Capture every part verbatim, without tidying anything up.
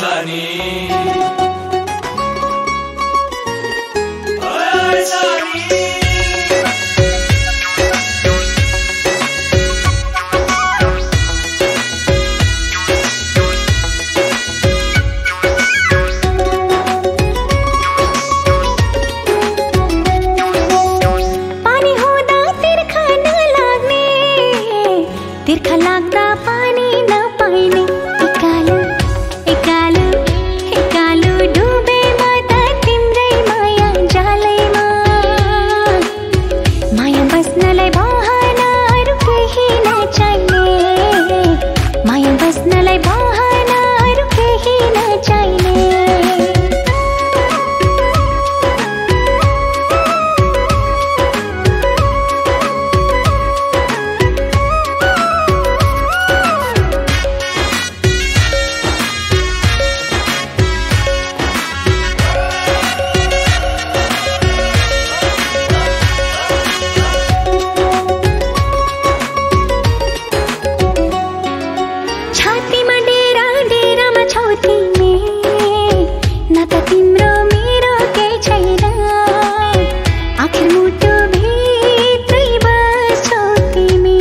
सानी ओए सानी तिर्खा लाग्दा पानी नपाइने एकालो एकालो एकालो डुबे म त तिम्रै माया जालैमा माया बस्नलाई बहानाहरू केही नचाहिने माया बस्नलाई बहानाहरू केही नचाहिने तिम्रो मेरो केही छैन आखिर मुटु भित्रै बस्छौ तिमी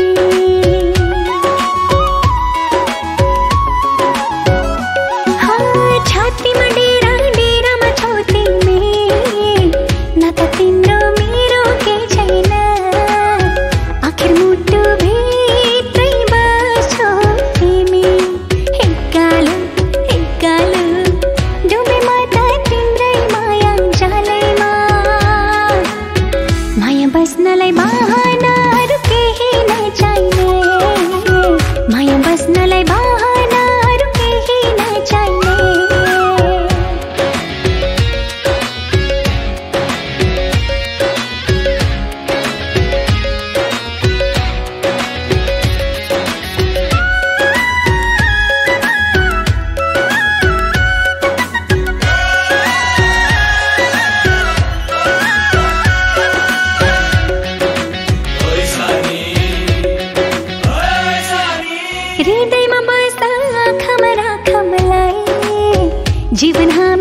छातीमा डेरा डेरामा छौ तिमी न त तिम्रो मेरो केही छैन आखिर मुटु भित्रै बस्छौ तिमी एकालो एकालो डुबे म बस्नलाई बहानाहरू केही नचाहिने माया बस्नलाई बहानाहरू केही नचाहिने हृदयमा बस्दा आँखामा राख मलाई जीवन